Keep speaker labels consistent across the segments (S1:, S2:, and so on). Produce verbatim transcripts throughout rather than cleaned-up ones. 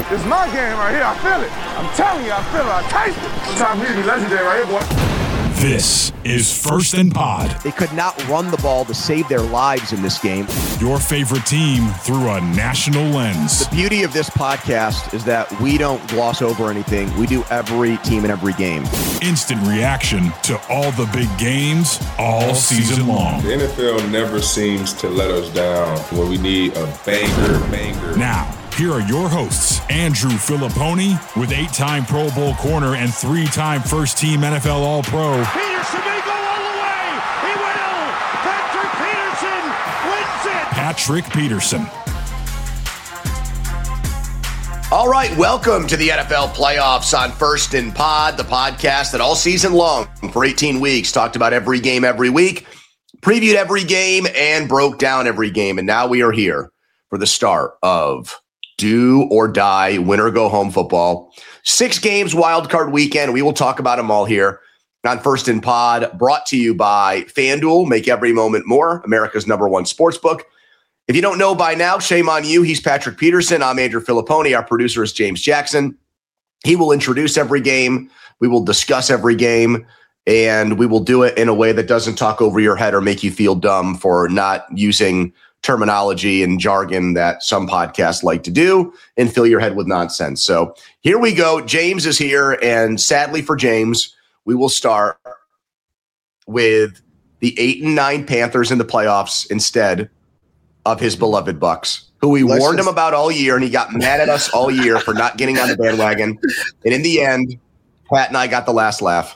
S1: It's my game right here. I feel it. I'm telling you, I feel it. I taste it. It's time for me to be legendary right here, boy.
S2: This is First and Pod.
S3: They could not run the ball to save their lives in this game.
S2: Your favorite team through a national lens.
S3: The beauty of this podcast is that we don't gloss over anything. We do every team and every game.
S2: Instant reaction to all the big games all, all season long.
S4: The N F L never seems to let us down when we need a banger, banger.
S2: Now, here are your hosts, Andrew Filipponi, with eight-time Pro Bowl corner and three-time first-team N F L All-Pro.
S5: Peterson may go all the way. He will. Patrick Peterson wins it.
S2: Patrick Peterson.
S6: All right, welcome to the N F L playoffs on First and Pod, the podcast that all season long for eighteen weeks talked about every game every week, previewed every game, and broke down every game. And now we are here for the start of do or die, win or go home football. Six games, wild card weekend. We will talk about them all here on First and Pod, brought to you by FanDuel. Make every moment more, America's number one sportsbook. If you don't know by now, shame on you. He's Patrick Peterson. I'm Andrew Filipponi. Our producer is James Jackson. He will introduce every game. We will discuss every game, and we will do it in a way that doesn't talk over your head or make you feel dumb for not using terminology and jargon that some podcasts like to do and fill your head with nonsense. So here we go. James is here, and sadly for James, we will start with the eight and nine Panthers in the playoffs instead of his beloved Bucks, who we Let's warned just- him about all year, and he got mad at us all year for not getting on the bandwagon. And in the end, Pat and I got the last laugh.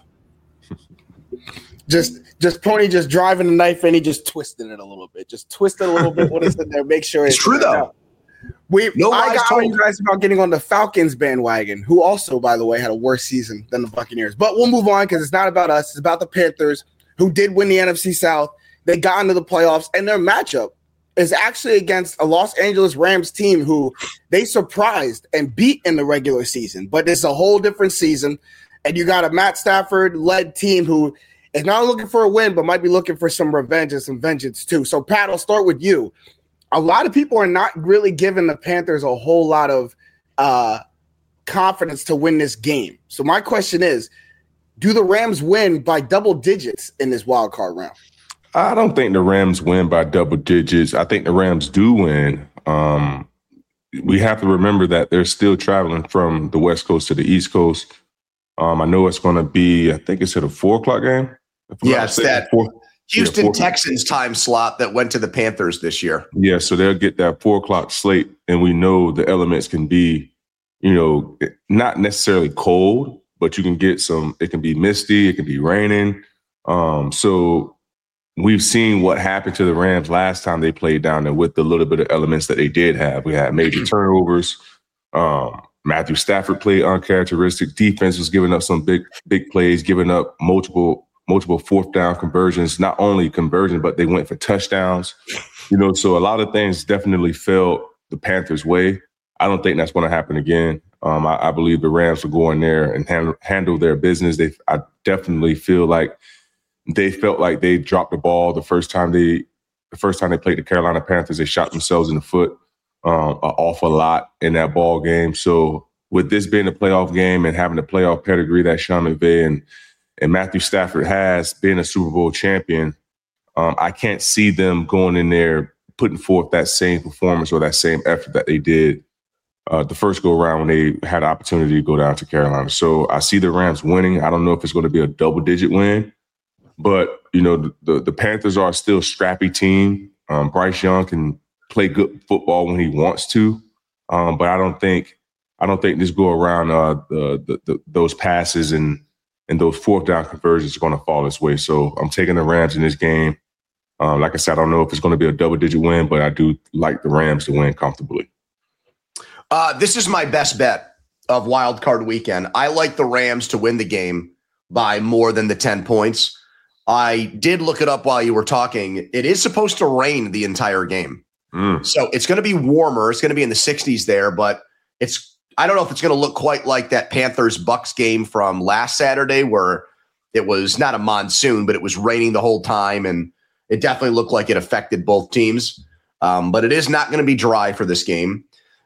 S7: Just Just Pony just driving the knife and he just twisted it a little bit. Just twist it a little bit when it's in there. Make sure
S6: it's, it's true though.
S7: Out. We
S6: no
S7: I got on you guys about getting on the Falcons bandwagon, who also, by the way, had a worse season than the Buccaneers. But we'll move on because it's not about us. It's about the Panthers, who did win the N F C South. They got into the playoffs, and their matchup is actually against a Los Angeles Rams team who they surprised and beat in the regular season. But it's a whole different season, and you got a Matt Stafford-led team who is not looking for a win, but might be looking for some revenge and some vengeance too. So, Pat, I'll start with you. A lot of people are not really giving the Panthers a whole lot of uh, confidence to win this game. So my question is, do the Rams win by double digits in this wild card round?
S4: I don't think the Rams win by double digits. I think the Rams do win. Um, we have to remember that they're still traveling from the West Coast to the East Coast. Um, I know it's going to be, I think it's at a four o'clock game.
S6: Yeah, it's that four, Houston yeah, Texans time slot that went to the Panthers this year.
S4: Yeah, so they'll get that four o'clock slate, and we know the elements can be, you know, not necessarily cold, but you can get some, it can be misty, it can be raining. Um, so we've seen what happened to the Rams last time they played down there with the little bit of elements that they did have. We had major turnovers. Um, Matthew Stafford played uncharacteristic. Defense was giving up some big, big plays, giving up multiple multiple fourth down conversions, not only conversion, but they went for touchdowns. You know, so a lot of things definitely fell the Panthers' way. I don't think that's going to happen again. Um, I, I believe the Rams will go in there and handle, handle their business. They, I definitely feel like they felt like they dropped the ball the first time they, the first time they played the Carolina Panthers. They shot themselves in the foot um, an awful lot in that ball game. So with this being a playoff game and having the playoff pedigree that Sean McVay and and Matthew Stafford has, being a Super Bowl champion, um, I can't see them going in there putting forth that same performance or that same effort that they did uh, the first go-around when they had the opportunity to go down to Carolina. So I see the Rams winning. I don't know if it's going to be a double-digit win, but, you know, the, the, the Panthers are still a scrappy team. Um, Bryce Young can play good football when he wants to, um, but I don't think I don't think this go-around uh, the, the, the, those passes and and those fourth down conversions are going to fall this way. So I'm taking the Rams in this game. Um, like I said, I don't know if it's going to be a double-digit win, but I do like the Rams to win comfortably.
S6: Uh, this is my best bet of Wild Card Weekend. I like the Rams to win the game by more than the ten points. I did look it up while you were talking. It is supposed to rain the entire game. Mm. So it's going to be warmer. It's going to be in the sixties there, but it's I don't know if it's going to look quite like that Panthers-Bucks game from last Saturday where it was not a monsoon, but it was raining the whole time, and it definitely looked like it affected both teams. Um, but it is not going to be dry for this game.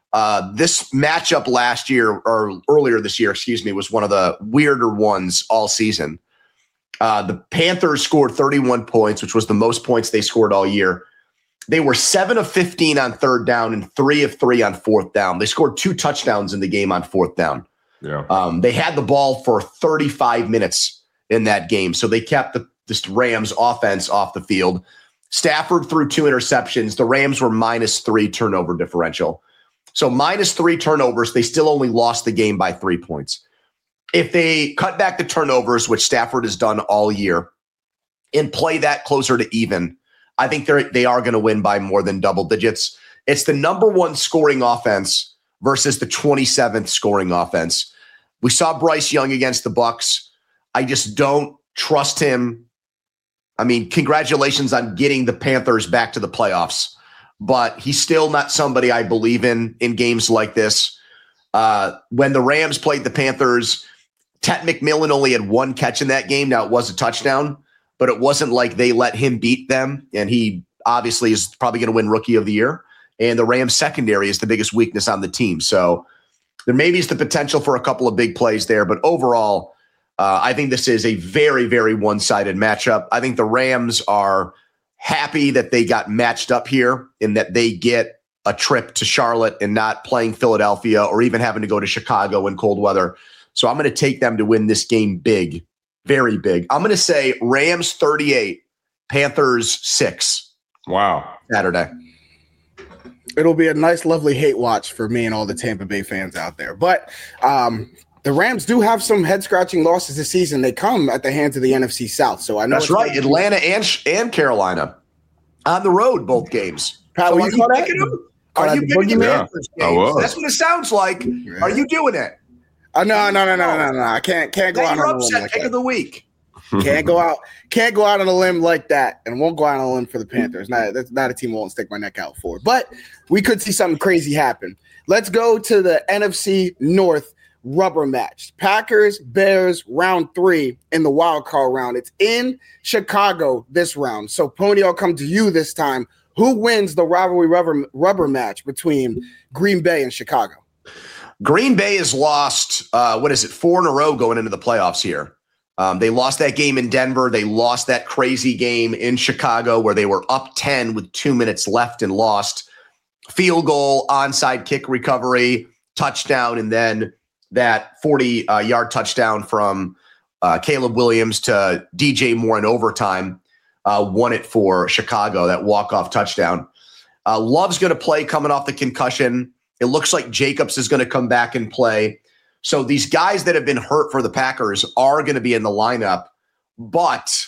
S6: Uh, this matchup last year or earlier this year, excuse me, was one of the weirder ones all season. Uh, the Panthers scored thirty-one points, which was the most points they scored all year. They were seven of fifteen on third down and three of three on fourth down. They scored two touchdowns in the game on fourth down.
S4: Yeah.
S6: Um, they had the ball for thirty-five minutes in that game, so they kept the this Rams offense off the field. Stafford threw two interceptions. The Rams were minus three turnover differential. So minus three turnovers, they still only lost the game by three points. If they cut back the turnovers, which Stafford has done all year, and play that closer to even, I think they're, they are going to win by more than double digits. It's the number one scoring offense versus the twenty-seventh scoring offense. We saw Bryce Young against the Bucs. I just don't trust him. I mean, congratulations on getting the Panthers back to the playoffs, but he's still not somebody I believe in in games like this. Uh, when the Rams played the Panthers, Ted McMillan only had one catch in that game. Now, it was a touchdown, but it wasn't like they let him beat them, and he obviously is probably going to win Rookie of the Year. And the Rams secondary is the biggest weakness on the team. So there maybe is the potential for a couple of big plays there, but overall, uh, I think this is a very, very one-sided matchup. I think the Rams are happy that they got matched up here and that they get a trip to Charlotte and not playing Philadelphia or even having to go to Chicago in cold weather. So I'm going to take them to win this game big, very big. I'm going to say Rams thirty-eight, Panthers six.
S4: Wow.
S6: Saturday.
S7: It'll be a nice, lovely hate watch for me and all the Tampa Bay fans out there. But um, the Rams do have some head-scratching losses this season. They come at the hands of the N F C South. So I know
S6: that's right. Atlanta and and Carolina on the road, both games.
S7: Pat,
S6: so
S7: are you
S6: picking them? Are you picking the Panthers games? That's what it sounds like. Yeah. Are you doing it?
S7: Oh, no, no, no, no, no, no. I can't can't go out on a limb like
S6: pick
S7: that.
S6: of the week.
S7: Can't go out, can't go out on a limb like that, and won't go out on a limb for the Panthers. Not, that's not a team I won't stick my neck out for. But we could see something crazy happen. Let's go to the N F C North rubber match. Packers, Bears, round three in the wild card round. It's in Chicago this round. So, Pony, I'll come to you this time. Who wins the rivalry rubber, rubber match between Green Bay and Chicago?
S6: Green Bay has lost, uh, what is it, four in a row going into the playoffs here. Um, they lost that game in Denver. They lost that crazy game in Chicago where they were up ten with two minutes left and lost. Field goal, onside kick recovery, touchdown, and then that forty-yard touchdown from uh, Caleb Williams to D J Moore in overtime uh, won it for Chicago, that walk-off touchdown. Uh, Love's going to play coming off the concussion. It looks like Jacobs is going to come back and play. So these guys that have been hurt for the Packers are going to be in the lineup, but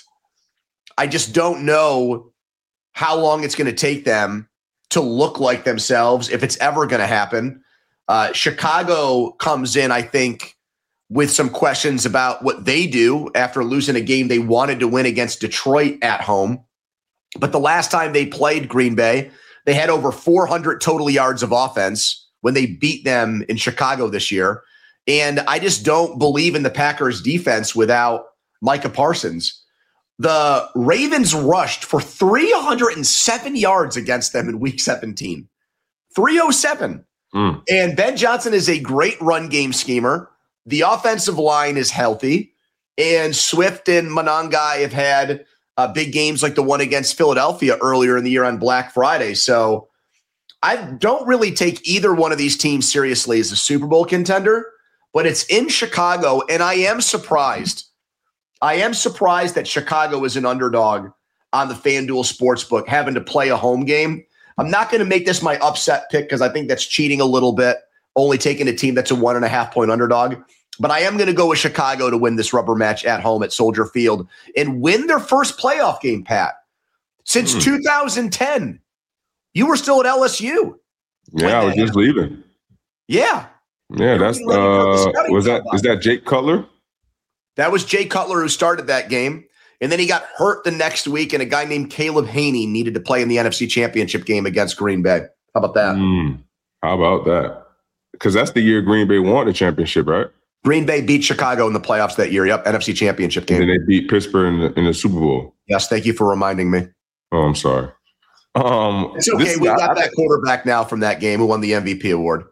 S6: I just don't know how long it's going to take them to look like themselves, if it's ever going to happen. Uh, Chicago comes in, I think, with some questions about what they do after losing a game they wanted to win against Detroit at home. But the last time they played Green Bay, they had over four hundred total yards of offense when they beat them in Chicago this year. And I just don't believe in the Packers defense without Micah Parsons. The Ravens rushed for three hundred seven yards against them in week seventeen. three oh seven. Mm. And Ben Johnson is a great run game schemer. The offensive line is healthy. And Swift and Monangai have had uh, big games like the one against Philadelphia earlier in the year on Black Friday. So I don't really take either one of these teams seriously as a Super Bowl contender. But it's in Chicago, and I am surprised. I am surprised that Chicago is an underdog on the FanDuel Sportsbook, having to play a home game. I'm not going to make this my upset pick because I think that's cheating a little bit, only taking a team that's a one and a half point underdog. But I am going to go with Chicago to win this rubber match at home at Soldier Field and win their first playoff game, Pat, since mm. two thousand ten. You were still at L S U.
S4: Yeah, I was just leaving.
S6: Yeah.
S4: Yeah, that's uh, was that is that Jake Cutler?
S6: That was Jake Cutler who started that game, and then he got hurt the next week, and a guy named Caleb Haney needed to play in the N F C Championship game against Green Bay. How about that?
S4: Mm, how about that? Because that's the year Green Bay won the championship, right?
S6: Green Bay beat Chicago in the playoffs that year. Yep, N F C Championship game.
S4: And then they beat Pittsburgh in the, in the Super Bowl.
S6: Yes, thank you for reminding me.
S4: Oh, I'm sorry. Um,
S6: it's okay. We got that quarterback now from that game who won the M V P award.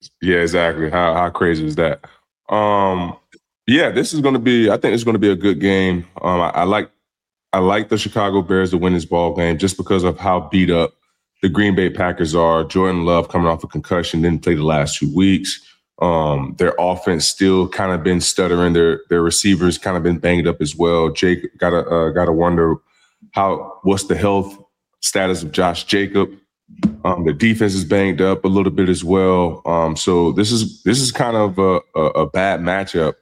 S4: Yeah, exactly. How how crazy is that? Um, yeah, this is going to be. I think it's going to be a good game. Um, I, I like I like the Chicago Bears to win this ball game just because of how beat up the Green Bay Packers are. Jordan Love coming off a concussion, didn't play the last two weeks. Um, their offense still kind of been stuttering. Their their receivers kind of been banged up as well. Jake gotta uh, gotta wonder how what's the health status of Josh Jacob. Um, the defense is banged up a little bit as well. Um, so this is this is kind of a, a, a bad matchup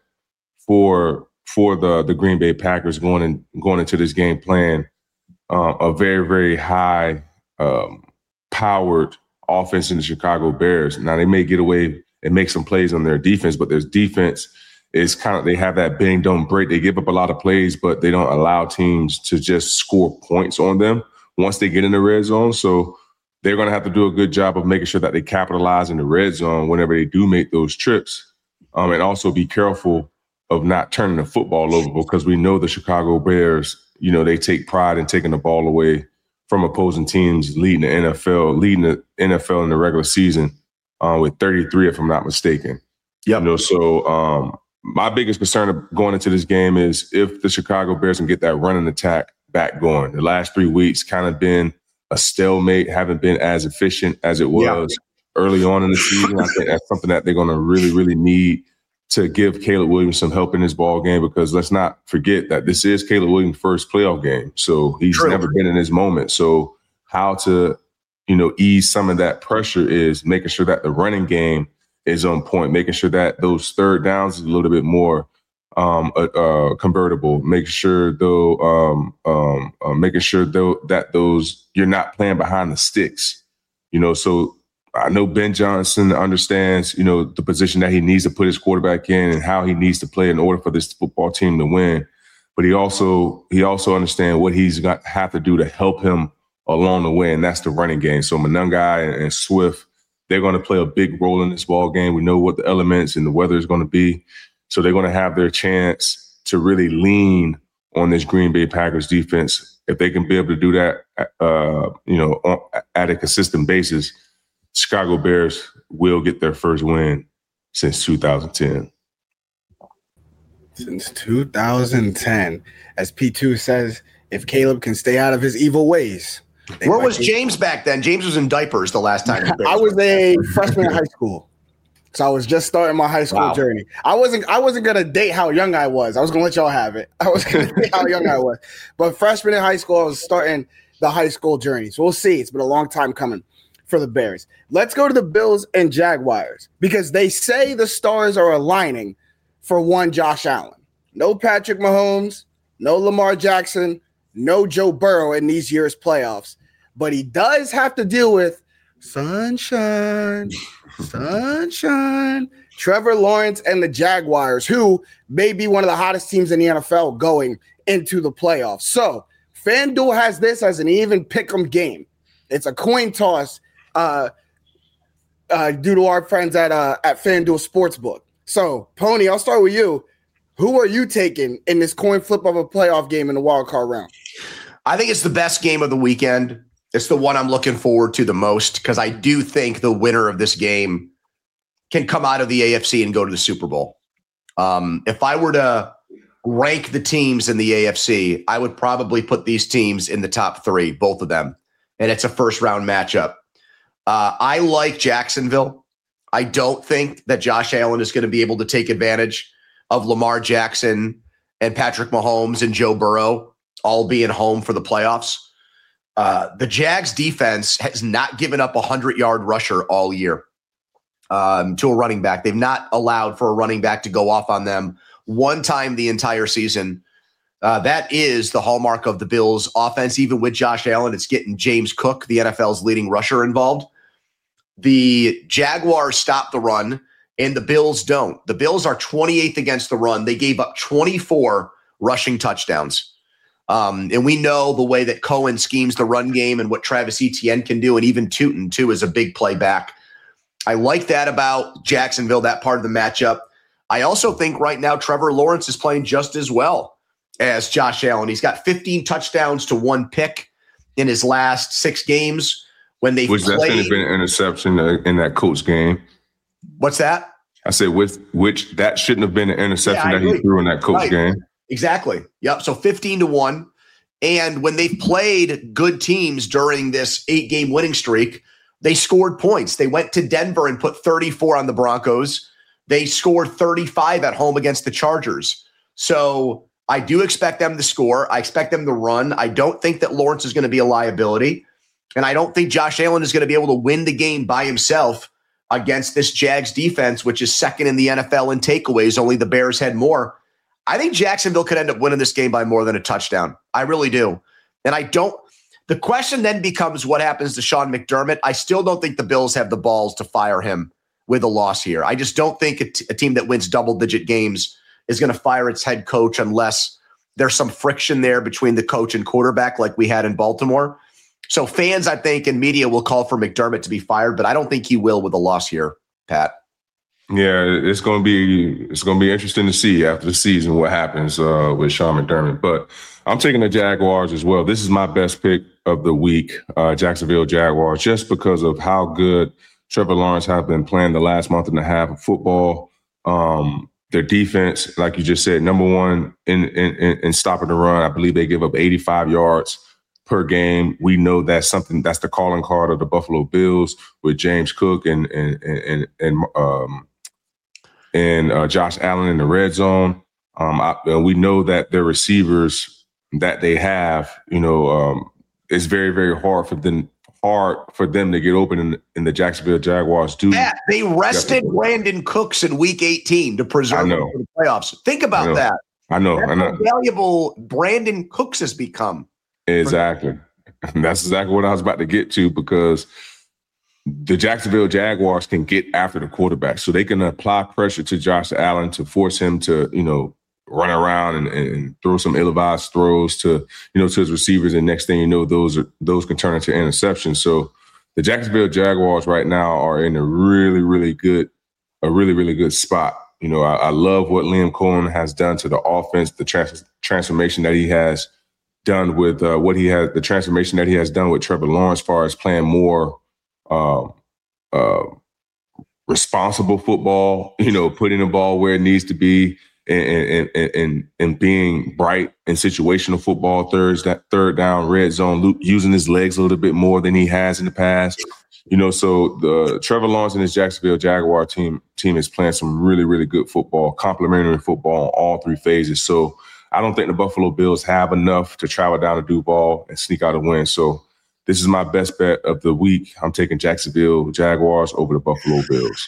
S4: for for the the Green Bay Packers going in, going into this game playing uh, a very very high um, powered offense in the Chicago Bears. Now they may get away and make some plays on their defense, but their defense is kind of they have that bang don't break. They give up a lot of plays, but they don't allow teams to just score points on them once they get in the red zone. So they're going to have to do a good job of making sure that they capitalize in the red zone whenever they do make those trips. Um, and also be careful of not turning the football over because we know the Chicago Bears, you know, they take pride in taking the ball away from opposing teams, leading the N F L, leading the N F L in the regular season uh, with thirty-three, if I'm not mistaken.
S6: Yep.
S4: You know, so um, my biggest concern of going into this game is if the Chicago Bears can get that running attack back going. The last three weeks kind of been a stalemate, haven't been as efficient as it was yeah. early on in the season. I think that's something that they're going to really, really need to give Caleb Williams some help in this ball game because let's not forget that this is Caleb Williams' first playoff game. So he's True. never been in this moment. So how to, you know, ease some of that pressure is making sure that the running game is on point, making sure that those third downs is a little bit more um, uh, uh, convertible, making sure though, um, um, uh, making sure though that those you're not playing behind the sticks, you know. So I know Ben Johnson understands, you know, the position that he needs to put his quarterback in and how he needs to play in order for this football team to win. But he also he also understands what he's got have to do to help him along the way, and that's the running game. So Monangai and, and Swift, they're going to play a big role in this ball game. We know what the elements and the weather is going to be. So they're going to have their chance to really lean on this Green Bay Packers defense. If they can be able to do that, uh, you know, on, at a consistent basis, Chicago Bears will get their first win since two thousand ten.
S7: Since two thousand ten. As P two says, if Caleb can stay out of his evil ways.
S6: Where was be- James back then? James was in diapers the last time.
S7: I was a freshman in high school. So I was just starting my high school wow. journey. I wasn't I wasn't gonna date how young I was. I was gonna let y'all have it. I was gonna date how young I was. But freshman in high school, I was starting the high school journey. So we'll see. It's been a long time coming for the Bears. Let's go to the Bills and Jaguars because they say the stars are aligning for one Josh Allen. No Patrick Mahomes, no Lamar Jackson, no Joe Burrow in these year's playoffs. But he does have to deal with sunshine, sunshine. Trevor Lawrence and the Jaguars, who may be one of the hottest teams in the N F L going into the playoffs. So FanDuel has this as an even pick'em game. It's a coin toss uh, uh, due to our friends at uh, at FanDuel Sportsbook. So, Pony, I'll start with you. Who are you taking in this coin flip of a playoff game in the wild card round?
S6: I think it's the best game of the weekend. It's the one I'm looking forward to the most because I do think the winner of this game can come out of the A F C and go to the Super Bowl. Um, if I were to rank the teams in the A F C, I would probably put these teams in the top three, both of them. And it's a first round matchup. Uh, I like Jacksonville. I don't think that Josh Allen is going to be able to take advantage of Lamar Jackson and Patrick Mahomes and Joe Burrow all being home for the playoffs. Uh, the Jags defense has not given up a hundred-yard rusher all year um, to a running back. They've not allowed for a running back to go off on them one time the entire season. Uh, that is the hallmark of the Bills' offense. Even with Josh Allen, it's getting James Cook, the N F L's leading rusher, involved. The Jaguars stop the run, and the Bills don't. The Bills are twenty-eighth against the run. They gave up twenty-four rushing touchdowns. Um, and we know the way that Cohen schemes the run game and what Travis Etienne can do, and even Tootin, too, is a big play back. I like that about Jacksonville, that part of the matchup. I also think right now Trevor Lawrence is playing just as well as Josh Allen. He's got fifteen touchdowns to one pick in his last six games. When they
S4: Which
S6: played,
S4: that's going to be an interception in that Colts game.
S6: What's that?
S4: I said with which that shouldn't have been an interception
S6: Yeah,
S4: that he threw in that coach
S6: right.
S4: game.
S6: Exactly. Yep. So fifteen to one. And when they've played good teams during this eight-game winning streak, they scored points. They went to Denver and put thirty-four on the Broncos. They scored thirty-five at home against the Chargers. So I do expect them to score. I expect them to run. I don't think that Lawrence is going to be a liability. And I don't think Josh Allen is going to be able to win the game by himself against this Jags defense, which is second in the N F L in takeaways. Only the Bears had more. I think Jacksonville could end up winning this game by more than a touchdown. I really do. And I don't – the question then becomes what happens to Sean McDermott. I still don't think the Bills have the balls to fire him with a loss here. I just don't think a, t- a team that wins double-digit games is going to fire its head coach unless there's some friction there between the coach and quarterback like we had in Baltimore. So fans, I think, and media will call for McDermott to be fired, but I don't think he will with a loss here, Pat.
S4: Yeah, it's going to be it's going to be interesting to see after the season what happens uh, with Sean McDermott. But I'm taking the Jaguars as well. This is my best pick of the week, uh, Jacksonville Jaguars, just because of how good Trevor Lawrence has been playing the last month and a half of football. Um, their defense, like you just said, number one in, in, in stopping the run. I believe they give up eighty-five yards per game. We know that's something that's the calling card of the Buffalo Bills with James Cook and and and and um and uh, Josh Allen in the red zone. Um, I, and we know that their receivers that they have, you know, um, it's very very hard for them hard for them to get open in, in the Jacksonville Jaguars. Do
S6: yeah, they rested Brandon Cooks in Week eighteen to preserve him for the playoffs. Think about
S4: I
S6: that.
S4: I know.
S6: That's
S4: I know.
S6: how valuable Brandon Cooks has become.
S4: Exactly. That's exactly what I was about to get to, because the Jacksonville Jaguars can get after the quarterback. So they can apply pressure to Josh Allen to force him to, you know, run around and, and throw some ill-advised throws to, you know, to his receivers. And next thing you know, those are those can turn into interceptions. So the Jacksonville Jaguars right now are in a really, really good, a really, really good spot. You know, I, I love what Liam Cohen has done to the offense, the trans- transformation that he has done with uh, what he has, the transformation that he has done with Trevor Lawrence, as far as playing more uh, uh, responsible football, you know, putting the ball where it needs to be, and and and, and being bright in situational football, third, third down, red zone, using his legs a little bit more than he has in the past. You know, so the Trevor Lawrence and his Jacksonville Jaguar team team is playing some really, really good football, complementary football in all three phases. So I don't think the Buffalo Bills have enough to travel down to Duval and sneak out a win. So this is my best bet of the week. I'm taking Jacksonville Jaguars over the Buffalo Bills.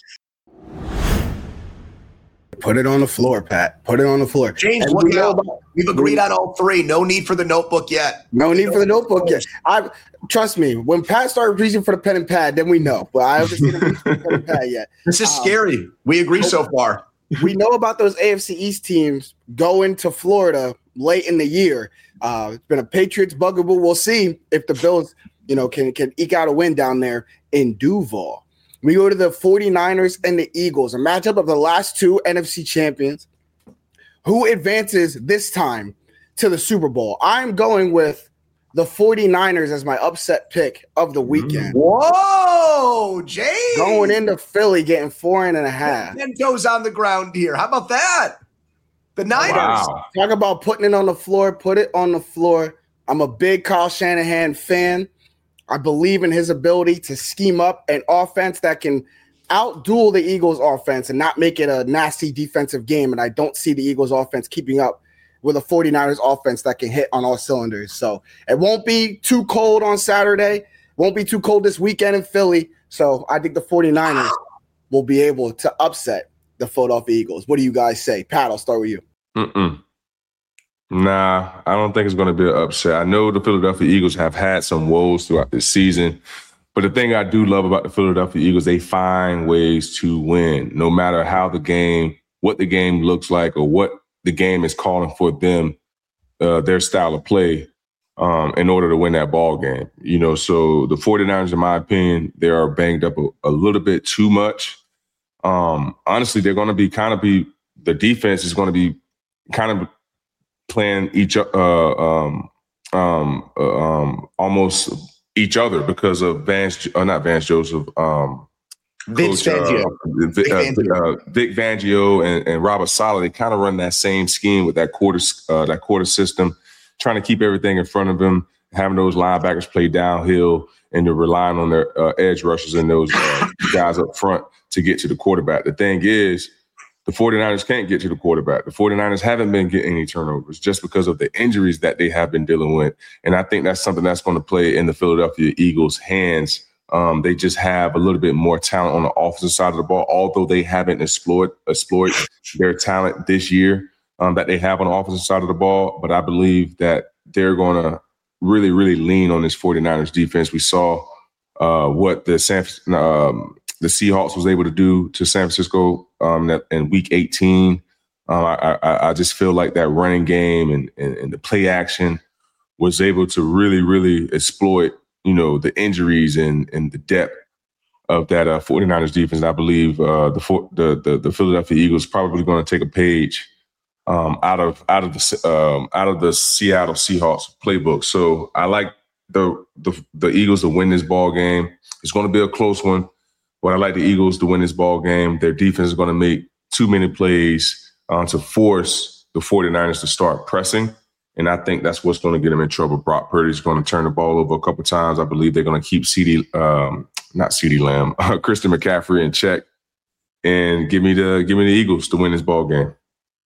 S7: Put it on the floor, Pat. Put it on the floor.
S6: James,
S7: And
S6: look
S7: we know
S6: out.
S7: about-
S6: We've agreed on all three. No need for the notebook yet.
S7: No need for the notebook yet. I trust me. When Pat started reaching for the pen and pad, then we know. But I haven't seen him reach for the pen and pad yet.
S6: This is
S7: Um,
S6: scary. We agree so far.
S7: We know about those A F C East teams going to Florida late in the year. Uh, it's been a Patriots bugaboo. We'll see if the Bills, you know, can can eke out a win down there in Duval. We go to the 49ers and the Eagles, a matchup of the last two N F C champions. Who advances this time to the Super Bowl? I'm going with the 49ers as my upset pick of the weekend.
S6: Whoa, James.
S7: Going into Philly, getting four and a half.
S6: Ten toes on the ground here. How about that? The Niners.
S4: Wow.
S7: Talk about putting it on the floor. Put it on the floor. I'm a big Kyle Shanahan fan. I believe in his ability to scheme up an offense that can outduel the Eagles offense and not make it a nasty defensive game. And I don't see the Eagles offense keeping up with a 49ers offense that can hit on all cylinders. So it won't be too cold on Saturday. Won't be too cold this weekend in Philly. So I think the 49ers will be able to upset the Philadelphia Eagles. What do you guys say? Pat, I'll start with you.
S4: Mm-mm. Nah, I don't think it's going to be an upset. I know the Philadelphia Eagles have had some woes throughout this season, but the thing I do love about the Philadelphia Eagles, they find ways to win, no matter how the game, what the game looks like, or what the game is calling for them, uh, their style of play, um, in order to win that ball game. You know, so the 49ers, in my opinion, they are banged up a, a little bit too much. Um, honestly, they're going to be kind of be the defense is going to be kind of playing each uh, um, um, uh, um, almost each other because of Vance, uh, not Vance Joseph, um,
S6: Vince
S4: Coach,
S6: Fangio.
S4: Uh, Vic, uh, uh, Vic Fangio and, and Robert Saleh, they kind of run that same scheme with that quarter uh, that quarter system, trying to keep everything in front of them, having those linebackers play downhill, and they're relying on their uh, edge rushers and those uh, guys up front to get to the quarterback. The thing is, the 49ers can't get to the quarterback. The 49ers haven't been getting any turnovers just because of the injuries that they have been dealing with. And I think that's something that's going to play in the Philadelphia Eagles' hands. Um, they just have a little bit more talent on the offensive side of the ball, although they haven't explored, explored their talent this year um, that they have on the offensive side of the ball. But I believe that they're going to really, really lean on this 49ers defense. We saw uh, what the San um, the Seahawks was able to do to San Francisco um, in week eighteen. Um, I, I, I just feel like that running game and, and, and the play action was able to really, really exploit, you know, the injuries and, and the depth of that uh, 49ers defense. And I believe uh, the, the the the Philadelphia Eagles probably going to take a page um, out of out of the um, out of the Seattle Seahawks playbook. So I like the the, the Eagles to win this ball game. It's going to be a close one, but I like the Eagles to win this ball game. Their defense is going to make too many plays uh, to force the 49ers to start pressing. And I think that's what's going to get them in trouble. Brock Purdy's going to turn the ball over a couple of times. I believe they're going to keep CeeDee, um, not CeeDee Lamb, uh, Christian McCaffrey in check, and give me the give me the Eagles to win this ball game.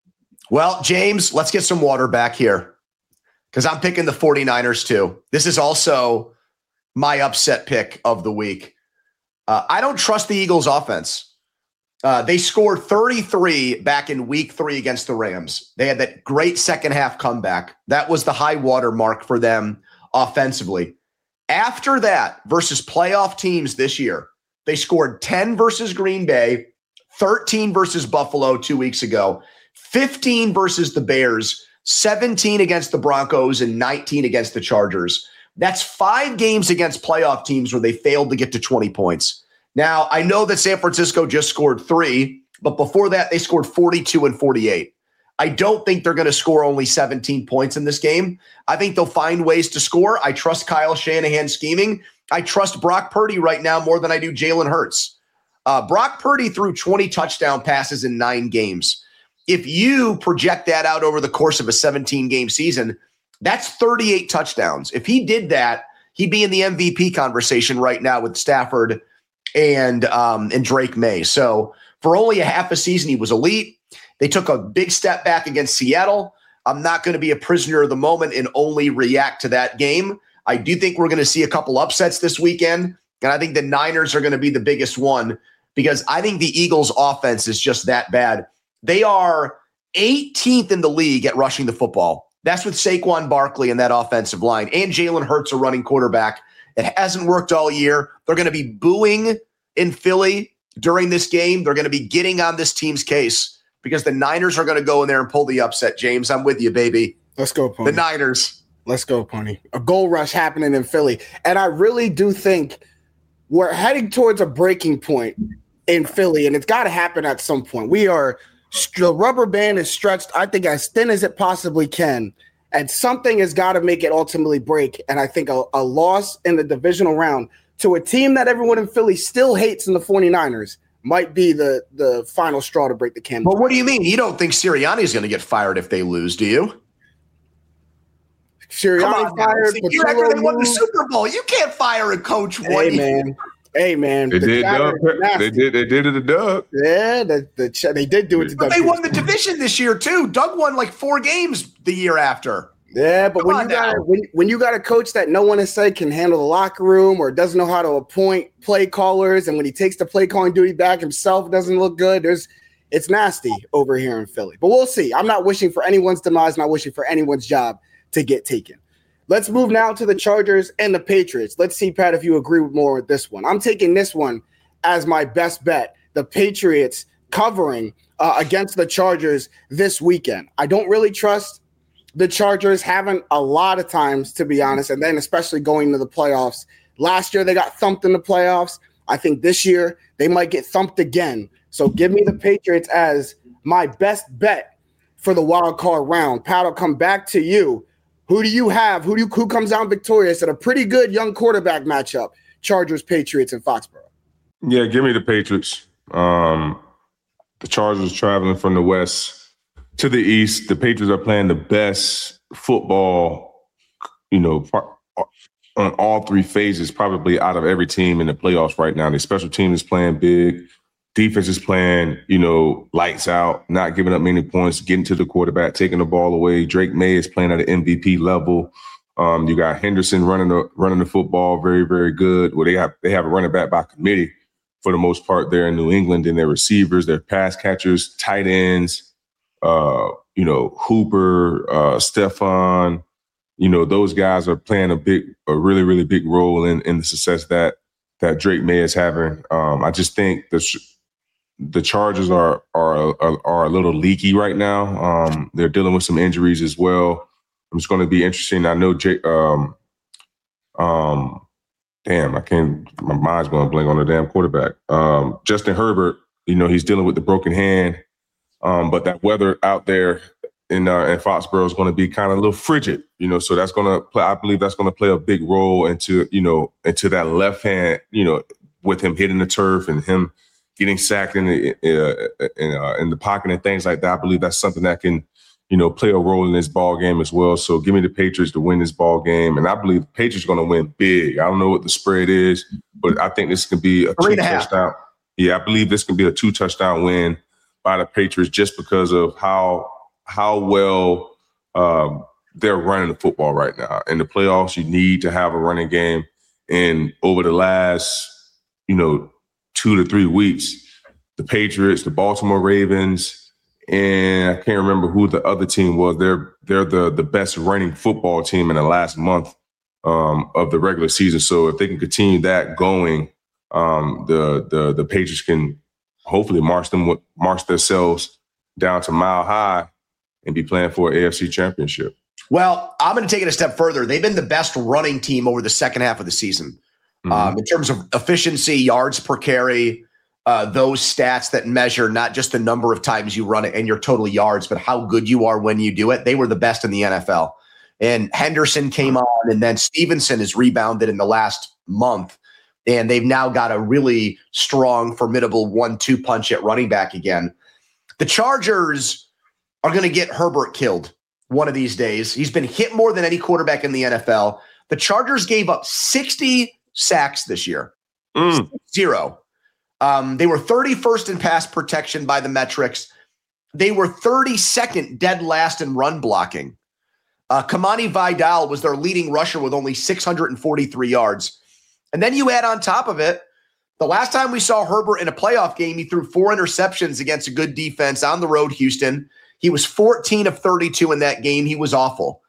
S6: Well, James, let's get some water back here because I'm picking the 49ers too. This is also my upset pick of the week. Uh, I don't trust the Eagles offense. Uh, they scored thirty-three back in week three against the Rams. They had that great second half comeback. That was the high water mark for them offensively. After that, versus playoff teams this year, they scored ten versus Green Bay, thirteen versus Buffalo two weeks ago, fifteen versus the Bears, seventeen against the Broncos, and nineteen against the Chargers. That's five games against playoff teams where they failed to get to twenty points. Now, I know that San Francisco just scored three, but before that, they scored forty-two and forty-eight. I don't think they're going to score only seventeen points in this game. I think they'll find ways to score. I trust Kyle Shanahan scheming. I trust Brock Purdy right now more than I do Jalen Hurts. Uh, Brock Purdy threw twenty touchdown passes in nine games. If you project that out over the course of a seventeen-game season, that's thirty-eight touchdowns. If he did that, he'd be in the M V P conversation right now with Stafford and um, and Drake May. So for only a half a season, he was elite. They took a big step back against Seattle. I'm not going to be a prisoner of the moment and only react to that game. I do think we're going to see a couple upsets this weekend, and I think the Niners are going to be the biggest one because I think the Eagles' offense is just that bad. They are eighteenth in the league at rushing the football. That's with Saquon Barkley and that offensive line, and Jalen Hurts, a running quarterback. It hasn't worked all year. They're going to be booing in Philly during this game. They're going to be getting on this team's case because the Niners are going to go in there and pull the upset, James. I'm with you, baby.
S7: Let's go, Pony.
S6: The Niners.
S7: Let's go, Pony. A goal rush happening in Philly. And I really do think we're heading towards a breaking point in Philly, and it's got to happen at some point. We are – the rubber band is stretched, I think, as thin as it possibly can. And something has got to make it ultimately break. And I think a, a loss in the divisional round to a team that everyone in Philly still hates in the 49ers might be the, the final straw to break the camel's back.
S6: But what do you mean? You don't think Sirianni is going to get fired if they lose, do you?
S7: Sirianni fired.
S6: You after they won the Super Bowl. You can't fire a coach.
S7: Hey, man. Hey, man.
S4: They
S7: the
S4: did, Doug. They did. They did it to Doug.
S7: Yeah, the, the, they did do it to
S6: but
S7: Doug.
S6: They won the division this year too. Doug won like four games the year after.
S7: Yeah, but
S6: Come
S7: when you got when, when you got a coach that no one has said can handle the locker room or doesn't know how to appoint play callers, and when he takes the play calling duty back himself, it doesn't look good. There's it's nasty over here in Philly. But we'll see. I'm not wishing for anyone's demise, not wishing for anyone's job to get taken. Let's move now to the Chargers and the Patriots. Let's see, Pat, if you agree with more with this one. I'm taking this one as my best bet. The Patriots covering uh, against the Chargers this weekend. I don't really trust the Chargers haven't a lot of times, to be honest, and then especially going to the playoffs. Last year, they got thumped in the playoffs. I think this year they might get thumped again. So give me the Patriots as my best bet for the wild card round. Pat, I'll come back to you. Who do you have? Who do you, who comes out victorious at a pretty good young quarterback matchup? Chargers, Patriots, and Foxborough.
S4: Yeah, give me the Patriots. Um, the Chargers traveling from the west to the east. The Patriots are playing the best football, you know, on all three phases, probably out of every team in the playoffs right now. The special team is playing big. Defense is playing, you know, lights out, not giving up many points, getting to the quarterback, taking the ball away. Drake May is playing at an M V P level. Um, you got Henderson running the running the football very, very good. Well, they have they have a running back by committee for the most part there in New England, and their receivers, their pass catchers, tight ends, uh, you know, Hooper, uh, Stephon, you know, those guys are playing a big, a really, really big role in, in the success that that Drake May is having. Um, I just think the the Chargers are are are, are a little leaky right now. Um, they're dealing with some injuries as well. It's going to be interesting. I know Jake. Um, um, damn, I can't. My mind's going to blank on the damn quarterback. Um, Justin Herbert. You know, he's dealing with the broken hand. Um, but that weather out there in uh, in Foxborough is going to be kind of a little frigid. You know, so that's going to play. I believe that's going to play a big role into you know into that left hand. You know, with him hitting the turf and him getting sacked in the uh, in, uh, in the pocket and things like that. I believe that's something that can, you know, play a role in this ball game as well. So give me the Patriots to win this ball game, and I believe the Patriots are going to win big. I don't know what the spread is, but I think this can be a two touchdown. Yeah, I believe this can be a two touchdown win by the Patriots just because of how how well um, they're running the football right now. In the playoffs, you need to have a running game, and over the last, you know, two to three weeks, the Patriots, the Baltimore Ravens, and I can't remember who the other team was. They're they're the the best running football team in the last month um, of the regular season. So if they can continue that going, um, the the the Patriots can hopefully march them march themselves down to Mile High and be playing for an A F C championship.
S6: Well, I'm going to take it a step further. They've been the best running team over the second half of the season. Mm-hmm. Um, in terms of efficiency, yards per carry, uh, those stats that measure not just the number of times you run it and your total yards, but how good you are when you do it. They were the best in the N F L. And Henderson came on, and then Stevenson has rebounded in the last month. And they've now got a really strong, formidable one two punch at running back again. The Chargers are going to get Herbert killed one of these days. He's been hit more than any quarterback in the N F L. The Chargers gave up sixty sacks this year. Mm. Zero. Um, they were thirty-first in pass protection by the metrics. They were thirty-second dead last in run blocking. Uh, Kamani Vidal was their leading rusher with only six hundred forty-three yards. And then you add on top of it, the last time we saw Herbert in a playoff game, he threw four interceptions against a good defense on the road, Houston. He was fourteen of thirty-two in that game. He was awful.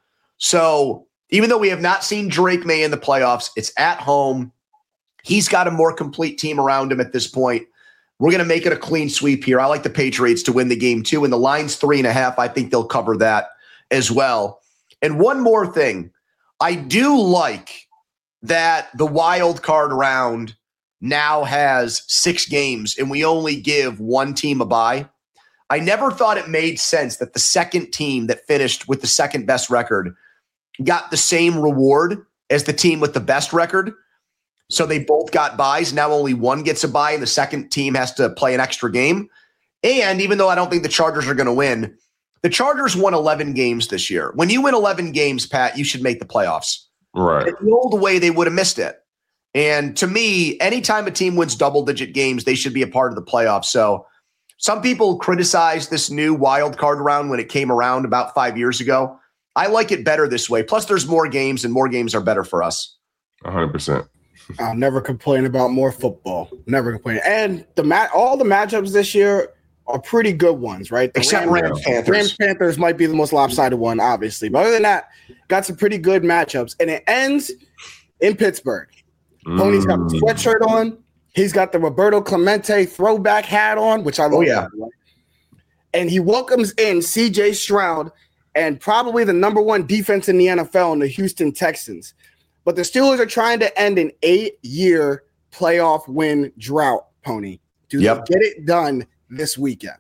S6: So even though we have not seen Drake May in the playoffs, it's at home. He's got a more complete team around him at this point. We're going to make it a clean sweep here. I like the Patriots to win the game too. And the line's three and a half. I think they'll cover that as well. And one more thing. I do like that the wild card round now has six games and we only give one team a bye. I never thought it made sense that the second team that finished with the second best record got the same reward as the team with the best record. So they both got buys. Now only one gets a bye and the second team has to play an extra game. And even though I don't think the Chargers are going to win, the Chargers won eleven games this year. When you win eleven games, Pat, you should make the playoffs.
S4: Right.
S6: In the old way, they would have missed it. And to me, anytime a team wins double-digit games, they should be a part of the playoffs. So some people criticize this new wild card round when it came around about five years ago. I like it better this way. Plus, there's more games, and more games are better for us.
S4: one hundred percent.
S7: I'll never complain about more football. Never complain. And the mat, all the matchups this year are pretty good ones, right? The
S6: Except Rams, Rams Panthers.
S7: Rams Panthers might be the most lopsided one, obviously. But other than that, got some pretty good matchups. And it ends in Pittsburgh. Mm. Pony's got the sweatshirt on. He's got the Roberto Clemente throwback hat on, which I love.
S6: Oh, yeah.
S7: And he welcomes in C J Stroud and probably the number one defense in the N F L in the Houston Texans. But the Steelers are trying to end an eight-year playoff win drought, Pony. Do yep. they get it done this weekend?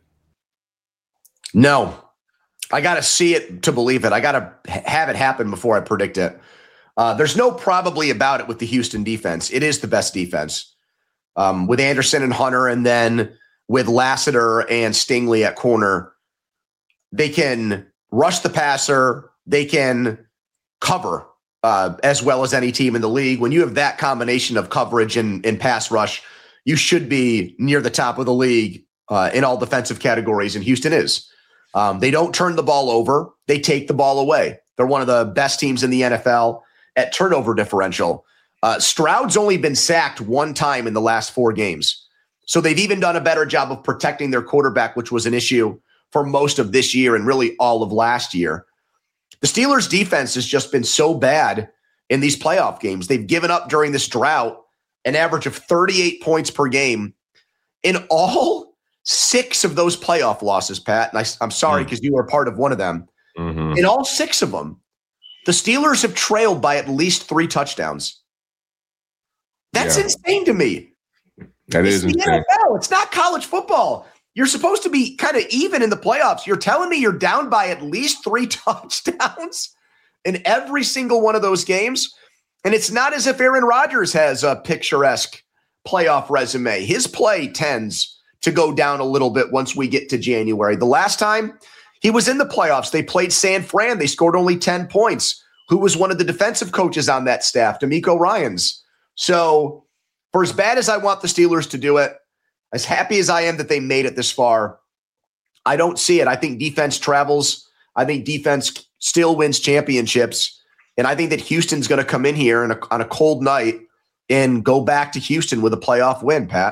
S6: No. I got to see it to believe it. I got to have it happen before I predict it. Uh, there's no probably about it with the Houston defense. It is the best defense. um, with Anderson and Hunter, and then with Lassiter and Stingley at corner. They can rush the passer. They can cover uh, as well as any team in the league. When you have that combination of coverage and, and pass rush, you should be near the top of the league uh, in all defensive categories, and Houston is. Um, they don't turn the ball over. They take the ball away. They're one of the best teams in the N F L at turnover differential. Uh, Stroud's only been sacked one time in the last four games. So they've even done a better job of protecting their quarterback, which was an issue for most of this year and really all of last year. The Steelers' defense has just been so bad in these playoff games. They've given up during this drought an average of thirty-eight points per game in all six of those playoff losses, Pat. And I, I'm sorry because you were part of one of them. Mm-hmm. In all six of them, the Steelers have trailed by at least three touchdowns. That's yeah. insane to me.
S4: That
S6: it's
S4: is
S6: the
S4: insane.
S6: N F L. It's not college football. You're supposed to be kind of even in the playoffs. You're telling me you're down by at least three touchdowns in every single one of those games? And it's not as if Aaron Rodgers has a picturesque playoff resume. His play tends to go down a little bit once we get to January. The last time he was in the playoffs, they played San Fran. They scored only ten points. Who was one of the defensive coaches on that staff? D'Amico Ryans. So for as bad as I want the Steelers to do it, as happy as I am that they made it this far, I don't see it. I think defense travels. I think defense still wins championships. And I think that Houston's going to come in here in a, on a cold night and go back to Houston with a playoff win, Pat.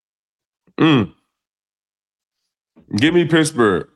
S4: Mm. Give me Pittsburgh.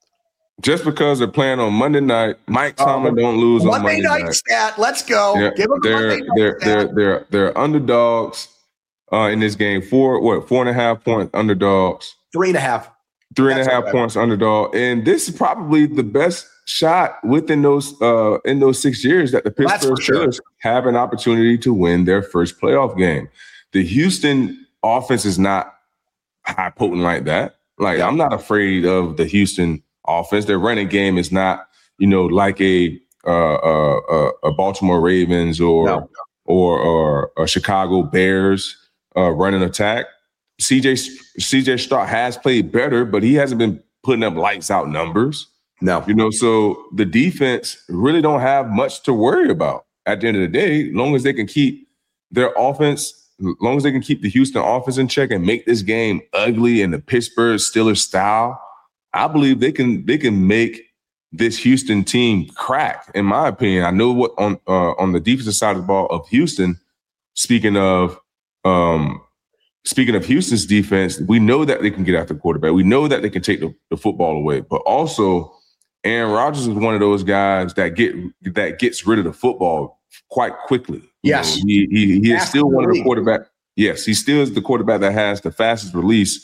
S4: Just because they're playing on Monday night, Mike Tomlin uh, don't lose
S6: Monday
S4: on Monday
S6: night.
S4: night.
S6: Stat. Let's go.
S4: They're,
S6: Give them
S4: they're,
S6: Monday night
S4: they're,
S6: stat.
S4: they're, they're, they're, they're underdogs uh, in this game. Four, what, four and a half point underdogs.
S6: Three and a half.
S4: Three and
S6: That's
S4: a half
S6: right.
S4: points underdog. And this is probably the best shot within those uh, in those six years that the Pittsburgh Steelers sure. have an opportunity to win their first playoff game. The Houston offense is not high potent like that. Like, yeah. I'm not afraid of the Houston offense. Their running game is not, you know, like a uh, uh, a Baltimore Ravens or no. or, or a Chicago Bears uh, running attack. C J C J Stroud has played better, but he hasn't been putting up lights out numbers.
S6: No,
S4: you know, so the defense really don't have much to worry about at the end of the day, as long as they can keep their offense. As long as they can keep the Houston offense in check and make this game ugly in the Pittsburgh Steelers style, I believe they can they can make this Houston team crack. In my opinion, I know what on uh, on the defensive side of the ball of Houston. Speaking of um, speaking of Houston's defense, we know that they can get after the quarterback. We know that they can take the, the football away. But also, Aaron Rodgers is one of those guys that get that gets rid of the football quite quickly.
S6: Yes.
S4: You know, he he, he is still one of the quarterback. Yes, he still is the quarterback that has the fastest release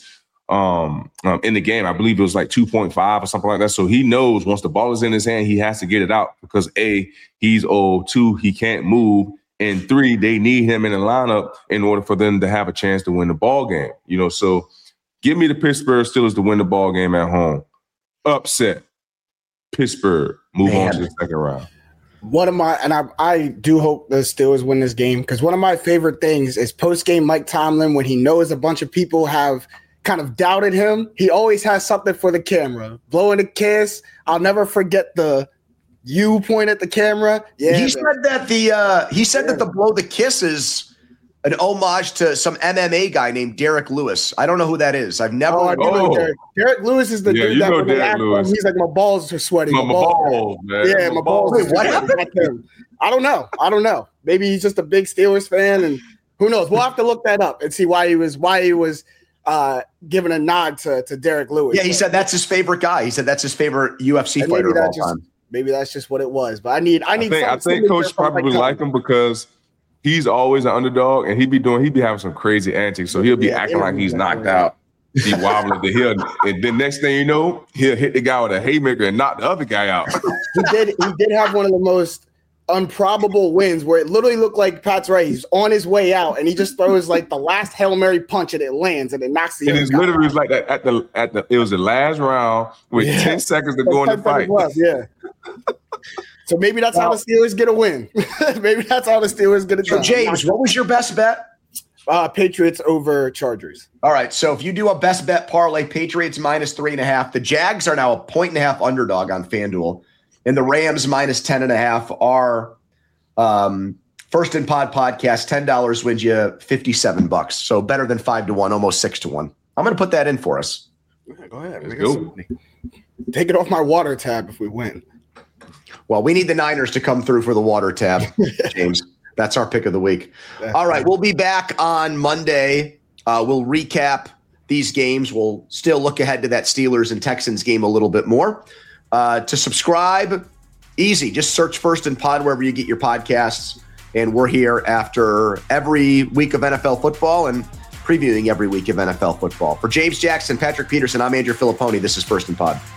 S4: um, um, in the game. I believe it was like two point five or something like that. So he knows once the ball is in his hand, he has to get it out because A, he's old, two, he can't move, and three, they need him in the lineup in order for them to have a chance to win the ball game. You know, so give me the Pittsburgh Steelers to win the ball game at home. Upset. Pittsburgh move Man. on to the second round.
S7: One of my, and I, I do hope the Steelers win this game because one of my favorite things is post-game Mike Tomlin when he knows a bunch of people have kind of doubted him. He always has something for the camera. Blowing a kiss. I'll never forget the you point at the camera. Yeah,
S6: he
S7: man.
S6: said that the uh, he said yeah. that the blow the kiss is an homage to some M M A guy named Derek Lewis. I don't know who that is. I've never.
S7: Oh, I
S6: oh.
S7: know Derek. Derek Lewis is the
S4: yeah,
S7: dude that when they asked him, he's like, my balls are sweating.
S4: My, my balls, balls, man.
S7: Yeah,
S4: my,
S7: my balls. balls
S6: Wait, what happened?
S7: I don't know. I don't know. Maybe he's just a big Steelers fan, and who knows? We'll have to look that up and see why he was why he was uh, giving a nod to, to Derek Lewis.
S6: Yeah, he but, said that's his favorite guy. He said that's his favorite U F C fighter of all
S7: just,
S6: time.
S7: Maybe that's just what it was. But I need I need.
S4: I think, I think Coach probably like him because he's always an underdog, and he be doing he be having some crazy antics. So he'll be yeah, acting like he's knocked way. out. He wobbling the hill, and then next thing you know, he'll hit the guy with a haymaker and knock the other guy out.
S7: he did. He did have one of the most improbable wins where it literally looked like Pat's right. He's on his way out, and he just throws like the last Hail Mary punch, and it lands, and it knocks the.
S4: And it's literally was like that at the at the. It was the last round with yeah. ten seconds to go in the fight.
S7: Left, yeah. So maybe that's wow. how the Steelers get a win. Maybe that's how the Steelers get a win.
S6: So James, what was your best bet?
S7: Uh, Patriots over Chargers.
S6: All right. So if you do a best bet parlay, Patriots minus three and a half. The Jags are now a point and a half underdog on FanDuel, and the Rams minus ten and a half are um, First in Pod podcast. ten dollars wins you fifty-seven bucks. So better than five to one, almost six to one. I'm going to put that in for us.
S7: Yeah, go ahead.
S4: Let's go.
S7: Take it off my water tab if we win.
S6: Well, we need the Niners to come through for the water tab, James. That's our pick of the week. All right, we'll be back on Monday. Uh, we'll recap these games. We'll still look ahead to that Steelers and Texans game a little bit more. Uh, to subscribe, easy. Just search First in Pod wherever you get your podcasts. And we're here after every week of N F L football and previewing every week of N F L football. For James Jackson, Patrick Peterson, I'm Andrew Filipponi. This is First in Pod.